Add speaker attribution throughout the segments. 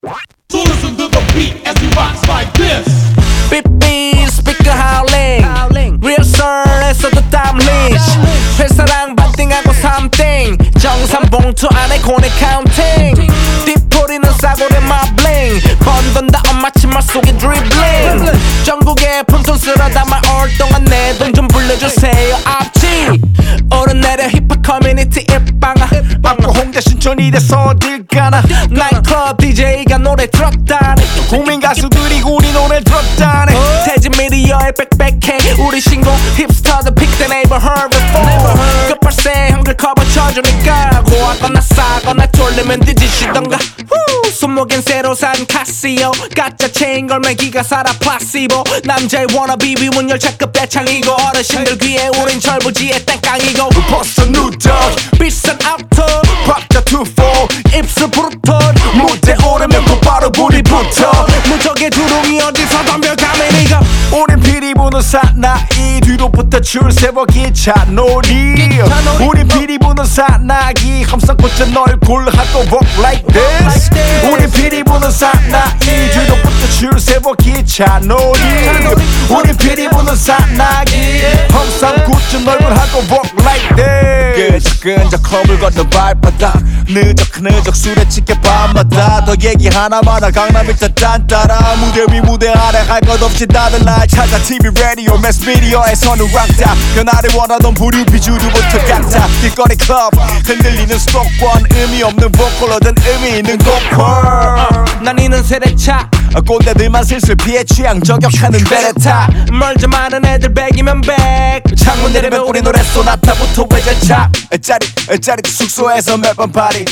Speaker 1: So listen to the beat as we rock like this.
Speaker 2: Beep beep speaker howling 리허설에서도 땀 leash 회사랑 반띵하고 3땡 정산봉투 안에 고뇌 카운팅 뒷포리는 싸고래 마블링 번 돈 다 엄마 치마 속에 드리블링 전국에 푼돈 쓸어 담아 올동안 내 돈 좀 불러주세요 앞지 오르내려 힙합 커뮤니티 입방아
Speaker 3: 앞으로 홍대 신촌이 돼서 어딜 가나
Speaker 2: 나이트클럽 DJ가 노래 들었다네
Speaker 3: 국민 가수들이 우리 노래 들었다네
Speaker 2: 태진 미디어의 빽빽해 우리 신곡 힙스터들 pick the neighborhood before 끝발세 형들 커버 쳐주니까 고하거나 싸거나 졸리면 뒤지시던가 손목엔 새로 산 카시오 가짜 체인 걸매기가 살아 플라시보 남자의 워너비 위문열 차급 대창이고 어르신들 귀에 우린 철부지의 땡깡이고
Speaker 3: 벌써 누적
Speaker 2: 비싼 아우터
Speaker 3: 박자 2-4
Speaker 2: 입술 부르턴
Speaker 3: 무대 오르면 곧바로 불이 붙어
Speaker 2: 무적의 두둥이 어디서 덤벼가면 이거
Speaker 3: 우린 피리 부는 사나이 뒤로부터 줄세워 기차 놀이 우린 피리 부는 사나이 함성 꽂힌 얼굴 하고 walk like this 우린 피리 부는 사나이 뒤로부터 줄세워 기차 놀이 우린 피리 부는 사나이 함성 꽂힌 얼굴 하고 walk like this 끈적 클럽을 걷는 발바닥 느적 술에 치게 밤마다 더 얘기 하나마다 강남 일자 딴따라 무대 위 무대 아래 할 것 없이 다들 날 찾아 TV 라디오 매스 미디어에서는 락다 변화를 원하던 부류 비주류부터 각자 길거리 클럽 흔들리는 수도권 의미 없는 보컬로든 의미 있는 고퀄
Speaker 2: 나뉘는 세대차
Speaker 3: 꼰대들만 슬슬 피해 취향 저격하는 베레타
Speaker 2: 멀지 많은 애들 백이면 백
Speaker 3: 창문 내리면 우리 노래 소나타부터 외제차 짜릿 숙소에서 매번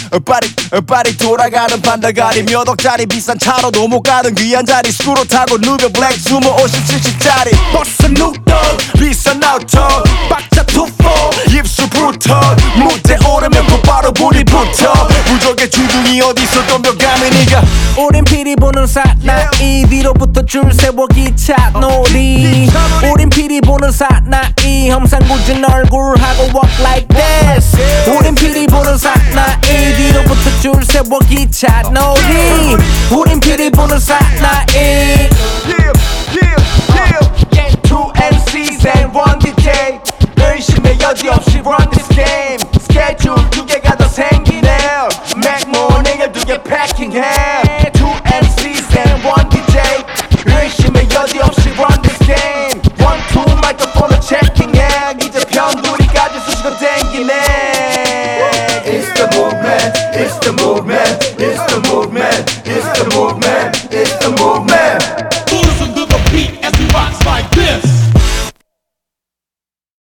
Speaker 3: 파리 돌아가는 반달가리 몇 억짜리 비싼 차로도 못 가는 귀한 자리 스쿠로 타고 누벼 블랙 수모 50, 70짜리
Speaker 2: 버스 눅덕
Speaker 3: 비싼 아우터
Speaker 2: 박자 투포
Speaker 3: 입술 붙어 무대 오르면 곧바로 불이 붙어 무적의 주둥이 어디서 덤벼가면 니가
Speaker 2: 우린 피리 보는 사나이 뒤로부터 줄 세워 기차 놀이 우린 피리 보는 사나이 험상궂은 얼굴하고 walk like this 우린 피리 보는 사나이 뒤로부터 줄 세워 기차 놀이 우린 피리 보는 사나이
Speaker 3: Two MCs and one DJ 열심히 여지없이 run this game